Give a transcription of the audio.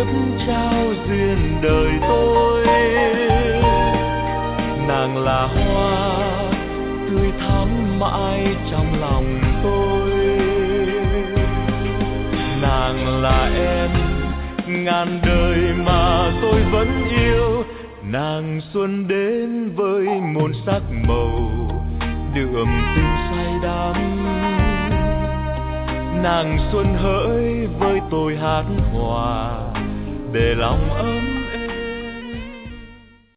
kiếp trao duyên đời tôi. Nàng là hoa tươi thắm mãi trong lòng tôi. Nàng là em ngàn đời mà tôi vẫn yêu. Nàng xuân đến với muôn sắc màu, đượm tình say đắm. Nàng xuân hỡi với tôi hát hòa, để lòng ấm